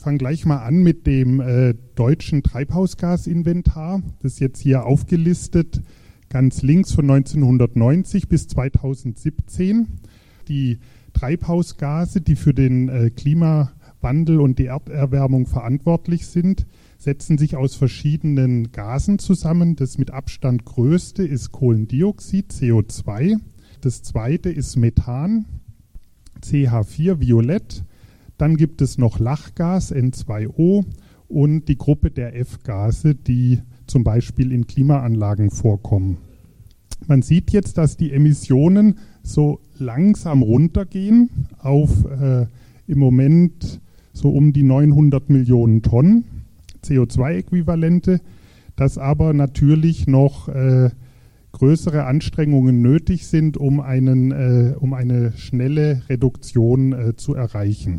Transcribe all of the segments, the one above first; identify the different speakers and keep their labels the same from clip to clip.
Speaker 1: fange gleich mal an mit dem deutschen Treibhausgasinventar. Das ist jetzt hier aufgelistet, ganz links von 1990 bis 2017. Die Treibhausgase, die für den Klimawandel und die Erderwärmung verantwortlich sind, setzen sich aus verschiedenen Gasen zusammen. Das mit Abstand größte ist Kohlendioxid, CO2. Das zweite ist Methan, CH4, violett. Dann gibt es noch Lachgas, N2O, und die Gruppe der F-Gase, die zum Beispiel in Klimaanlagen vorkommen. Man sieht jetzt, dass die Emissionen so langsam runtergehen auf im Moment so um die 900 Millionen Tonnen CO2-Äquivalente, dass aber natürlich noch größere Anstrengungen nötig sind, um eine schnelle Reduktion zu erreichen.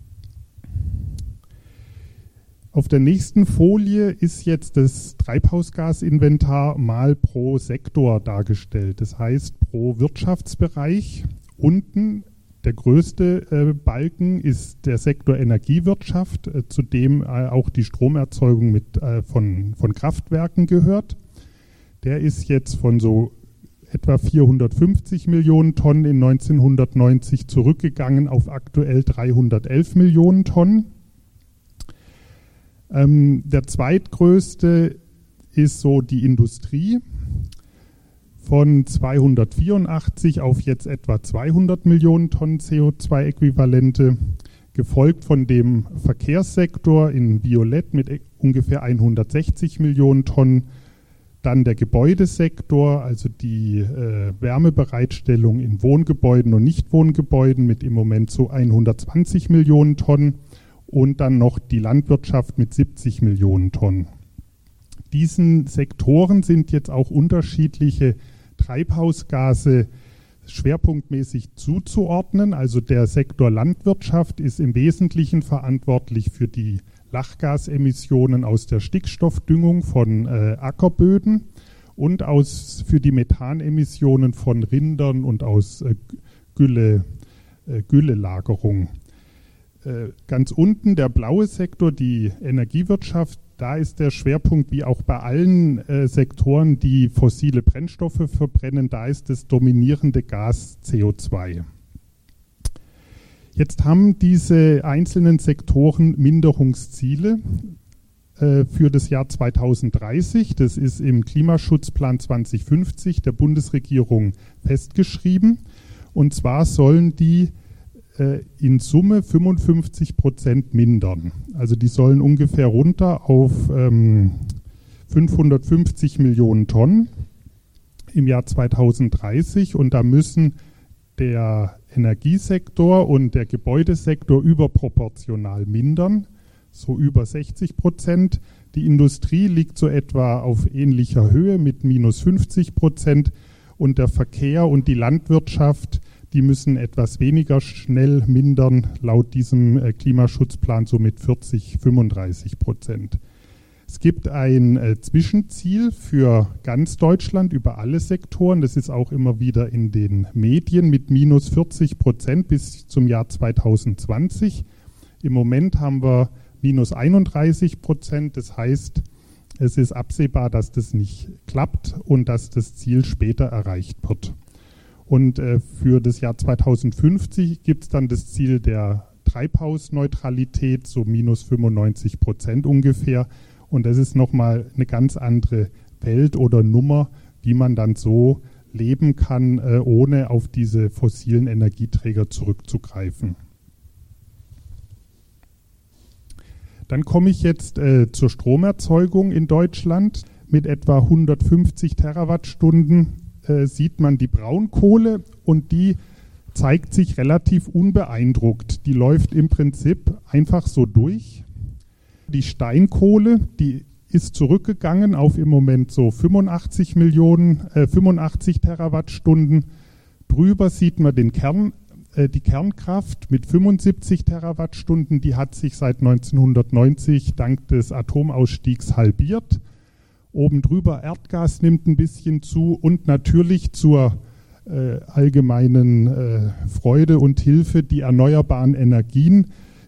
Speaker 1: Auf der nächsten Folie ist jetzt das Treibhausgasinventar mal pro Sektor dargestellt. Das heißt pro Wirtschaftsbereich. Unten der größte Balken ist der Sektor Energiewirtschaft, zu dem auch die Stromerzeugung von Kraftwerken gehört. Der ist jetzt von so etwa 450 Millionen Tonnen in 1990 zurückgegangen auf aktuell 311 Millionen Tonnen. Der zweitgrößte ist so die Industrie, von 284 auf jetzt etwa 200 Millionen Tonnen CO2-Äquivalente, gefolgt von dem Verkehrssektor in Violett mit ungefähr 160 Millionen Tonnen, dann der Gebäudesektor, also die Wärmebereitstellung in Wohngebäuden und Nichtwohngebäuden mit im Moment so 120 Millionen Tonnen, und dann noch die Landwirtschaft mit 70 Millionen Tonnen. Diesen Sektoren sind jetzt auch unterschiedliche Treibhausgase schwerpunktmäßig zuzuordnen. Also der Sektor Landwirtschaft ist im Wesentlichen verantwortlich für die Lachgasemissionen aus der Stickstoffdüngung von Ackerböden und für die Methanemissionen von Rindern und aus Güllelagerung. Ganz unten der blaue Sektor, die Energiewirtschaft, da ist der Schwerpunkt wie auch bei allen Sektoren, die fossile Brennstoffe verbrennen, da ist das dominierende Gas CO2. Jetzt haben diese einzelnen Sektoren Minderungsziele für das Jahr 2030. Das ist im Klimaschutzplan 2050 der Bundesregierung festgeschrieben. Und zwar sollen die in Summe 55% mindern. Also die sollen ungefähr runter auf 550 Millionen Tonnen im Jahr 2030. Und da müssen der Energiesektor und der Gebäudesektor überproportional mindern, so über 60%. Die Industrie liegt so etwa auf ähnlicher Höhe mit minus 50%. Und der Verkehr und die Landwirtschaft, die müssen etwas weniger schnell mindern, laut diesem Klimaschutzplan so mit 40-35%. Es gibt ein Zwischenziel für ganz Deutschland über alle Sektoren, das ist auch immer wieder in den Medien, mit minus 40% bis zum Jahr 2020. Im Moment haben wir minus 31%, das heißt, es ist absehbar, dass das nicht klappt und dass das Ziel später erreicht wird. Und für das Jahr 2050 gibt es dann das Ziel der Treibhausneutralität, so minus 95% ungefähr. Und das ist nochmal eine ganz andere Welt oder Nummer, wie man dann so leben kann, ohne auf diese fossilen Energieträger zurückzugreifen. Dann komme ich jetzt zur Stromerzeugung in Deutschland. Mit etwa 150 Terawattstunden sieht man die Braunkohle und die zeigt sich relativ unbeeindruckt. Die läuft im Prinzip einfach so durch. Die Steinkohle, die ist zurückgegangen auf im Moment so 85 Terawattstunden. Drüber sieht man die Kernkraft mit 75 Terawattstunden. Die hat sich seit 1990 dank des Atomausstiegs halbiert. Oben drüber Erdgas nimmt ein bisschen zu und natürlich zur allgemeinen Freude und Hilfe die erneuerbaren Energien,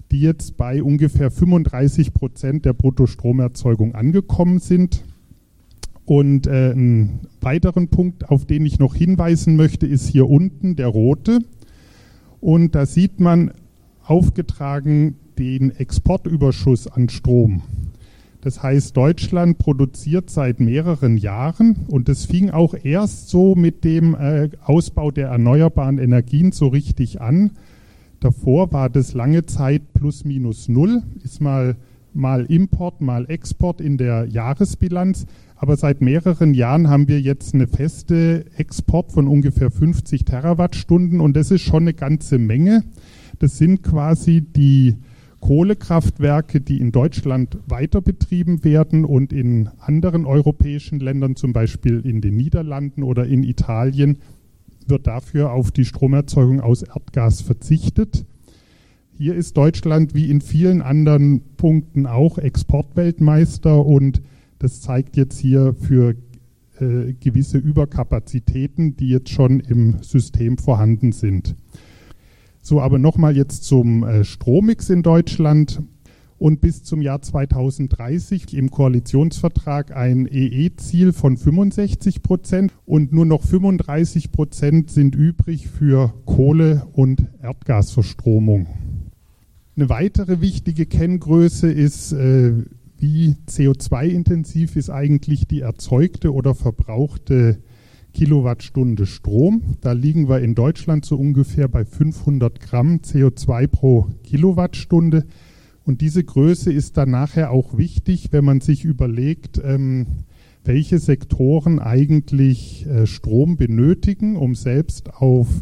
Speaker 1: die jetzt bei ungefähr 35% der Bruttostromerzeugung angekommen sind. Und einen weiteren Punkt, auf den ich noch hinweisen möchte, ist hier unten der rote. Und da sieht man aufgetragen den Exportüberschuss an Strom. Das heißt, Deutschland produziert seit mehreren Jahren, und es fing auch erst so mit dem Ausbau der erneuerbaren Energien so richtig an. Davor war das lange Zeit plus minus null, ist mal Import, mal Export in der Jahresbilanz. Aber seit mehreren Jahren haben wir jetzt eine feste Export von ungefähr 50 Terawattstunden, und das ist schon eine ganze Menge. Das sind quasi die Kohlekraftwerke, die in Deutschland weiter betrieben werden, und in anderen europäischen Ländern, zum Beispiel in den Niederlanden oder in Italien, wird dafür auf die Stromerzeugung aus Erdgas verzichtet. Hier ist Deutschland wie in vielen anderen Punkten auch Exportweltmeister, und das zeigt jetzt hier für gewisse Überkapazitäten, die jetzt schon im System vorhanden sind. So, aber nochmal jetzt zum Strommix in Deutschland. Und bis zum Jahr 2030 im Koalitionsvertrag ein EE-Ziel von 65% und nur noch 35% sind übrig für Kohle- und Erdgasverstromung. Eine weitere wichtige Kenngröße ist, wie CO2-intensiv ist eigentlich die erzeugte oder verbrauchte Kilowattstunde Strom. Da liegen wir in Deutschland so ungefähr bei 500 Gramm CO2 pro Kilowattstunde. Und diese Größe ist dann nachher auch wichtig, wenn man sich überlegt, welche Sektoren eigentlich Strom benötigen, um selbst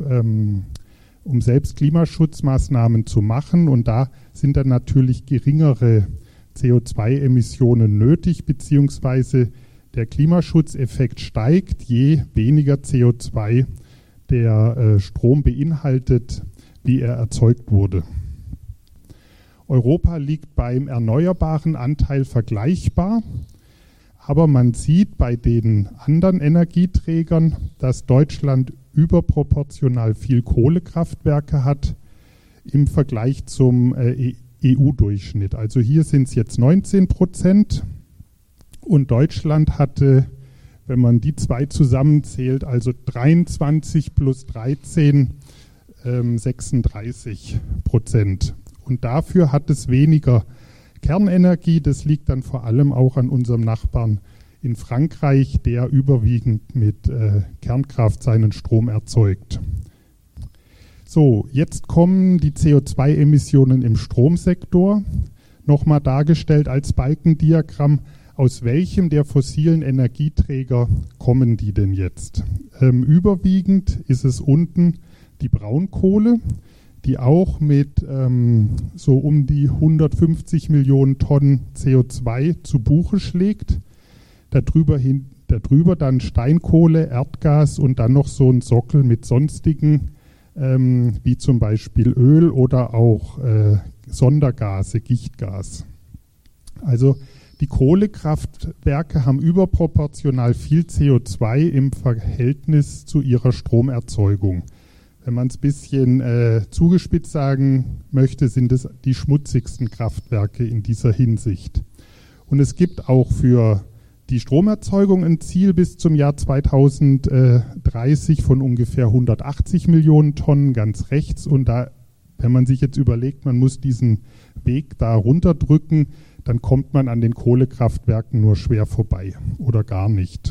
Speaker 1: Klimaschutzmaßnahmen zu machen. Und da sind dann natürlich geringere CO2-Emissionen nötig, beziehungsweise der Klimaschutzeffekt steigt, je weniger CO2 der Strom beinhaltet, wie er erzeugt wurde. Europa liegt beim erneuerbaren Anteil vergleichbar, aber man sieht bei den anderen Energieträgern, dass Deutschland überproportional viel Kohlekraftwerke hat im Vergleich zum EU-Durchschnitt. Also hier sind es jetzt 19%. Und Deutschland hatte, wenn man die zwei zusammenzählt, also 23 plus 13, 36%. Und dafür hat es weniger Kernenergie. Das liegt dann vor allem auch an unserem Nachbarn in Frankreich, der überwiegend mit Kernkraft seinen Strom erzeugt. So, jetzt kommen die CO2-Emissionen im Stromsektor, nochmal dargestellt als Balkendiagramm. Aus welchem der fossilen Energieträger kommen die denn jetzt? Überwiegend ist es unten die Braunkohle, die auch mit so um die 150 Millionen Tonnen CO2 zu Buche schlägt. Darüber dann Steinkohle, Erdgas und dann noch so ein Sockel mit sonstigen, wie zum Beispiel Öl oder auch Sondergase, Gichtgas. Also die Kohlekraftwerke haben überproportional viel CO2 im Verhältnis zu ihrer Stromerzeugung. Wenn man es ein bisschen zugespitzt sagen möchte, sind es die schmutzigsten Kraftwerke in dieser Hinsicht. Und es gibt auch für die Stromerzeugung ein Ziel bis zum Jahr 2030 von ungefähr 180 Millionen Tonnen ganz rechts. Und da, wenn man sich jetzt überlegt, man muss diesen Weg da runterdrücken, dann kommt man an den Kohlekraftwerken nur schwer vorbei oder gar nicht.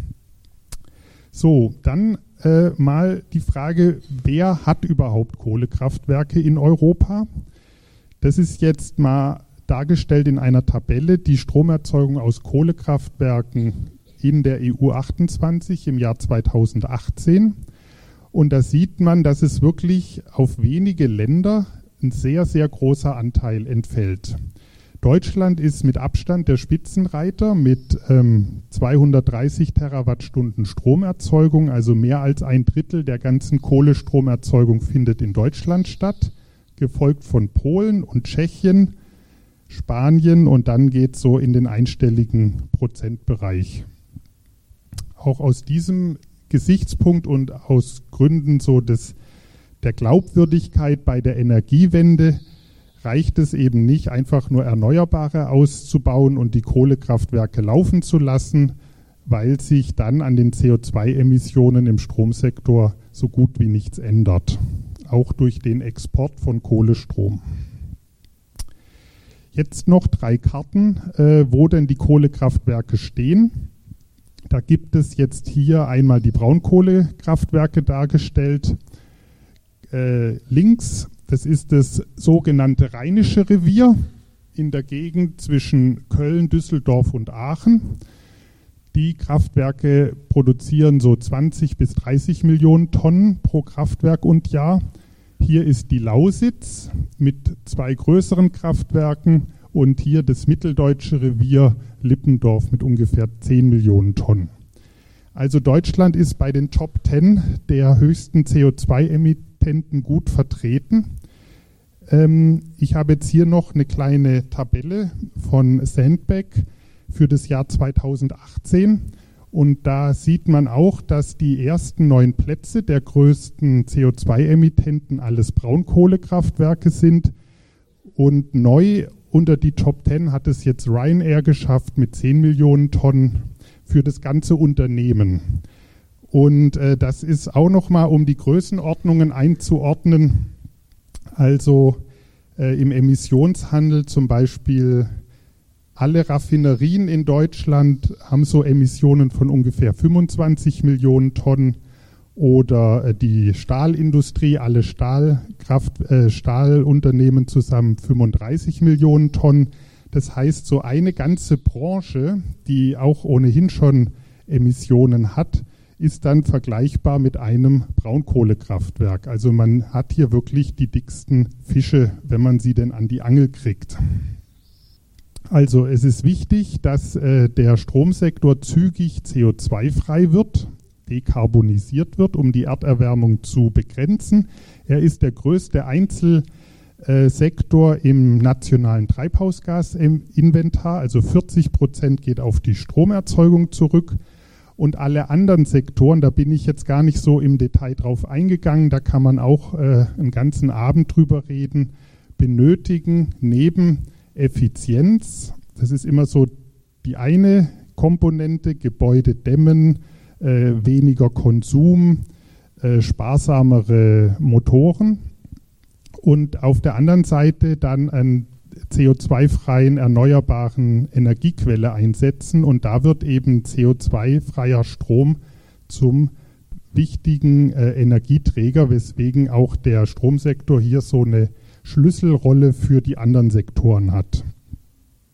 Speaker 1: So, dann mal die Frage, wer hat überhaupt Kohlekraftwerke in Europa? Das ist jetzt mal dargestellt in einer Tabelle, die Stromerzeugung aus Kohlekraftwerken in der EU 28 im Jahr 2018. Und da sieht man, dass es wirklich auf wenige Länder ein sehr, sehr großer Anteil entfällt. Deutschland ist mit Abstand der Spitzenreiter mit 230 Terawattstunden Stromerzeugung, also mehr als ein Drittel der ganzen Kohlestromerzeugung findet in Deutschland statt, gefolgt von Polen und Tschechien, Spanien, und dann geht es so in den einstelligen Prozentbereich. Auch aus diesem Gesichtspunkt und aus Gründen so der Glaubwürdigkeit bei der Energiewende reicht es eben nicht, einfach nur Erneuerbare auszubauen und die Kohlekraftwerke laufen zu lassen, weil sich dann an den CO2-Emissionen im Stromsektor so gut wie nichts ändert, auch durch den Export von Kohlestrom. Jetzt noch 3 Karten, wo denn die Kohlekraftwerke stehen. Da gibt es jetzt hier einmal die Braunkohlekraftwerke dargestellt. Links, das ist das sogenannte Rheinische Revier in der Gegend zwischen Köln, Düsseldorf und Aachen. Die Kraftwerke produzieren so 20 bis 30 Millionen Tonnen pro Kraftwerk und Jahr. Hier ist die Lausitz mit 2 größeren Kraftwerken und hier das mitteldeutsche Revier Lippendorf mit ungefähr 10 Millionen Tonnen. Also Deutschland ist bei den Top 10 der höchsten CO2-Emittenten gut vertreten. Ich habe jetzt hier noch eine kleine Tabelle von Sandbeck für das Jahr 2018. Und da sieht man auch, dass die ersten 9 Plätze der größten CO2-Emittenten alles Braunkohlekraftwerke sind. Und neu unter die Top 10 hat es jetzt Ryanair geschafft mit 10 Millionen Tonnen für das ganze Unternehmen. Und das ist auch nochmal, um die Größenordnungen einzuordnen. Also im Emissionshandel zum Beispiel alle Raffinerien in Deutschland haben so Emissionen von ungefähr 25 Millionen Tonnen oder die Stahlindustrie, alle Stahlunternehmen zusammen 35 Millionen Tonnen. Das heißt, so eine ganze Branche, die auch ohnehin schon Emissionen hat, ist dann vergleichbar mit einem Braunkohlekraftwerk. Also man hat hier wirklich die dicksten Fische, wenn man sie denn an die Angel kriegt. Also es ist wichtig, dass der Stromsektor zügig CO2-frei wird, dekarbonisiert wird, um die Erderwärmung zu begrenzen. Er ist der größte Einzelsektor im nationalen Treibhausgasinventar, also 40% geht auf die Stromerzeugung zurück. Und alle anderen Sektoren, da bin ich jetzt gar nicht so im Detail drauf eingegangen, da kann man auch einen ganzen Abend drüber reden, benötigen neben Effizienz, das ist immer so die eine Komponente, Gebäude dämmen, weniger Konsum, sparsamere Motoren und auf der anderen Seite dann einen CO2-freien, erneuerbaren Energiequelle einsetzen und da wird eben CO2-freier Strom zum wichtigen Energieträger, weswegen auch der Stromsektor hier so eine Schlüsselrolle für die anderen Sektoren hat.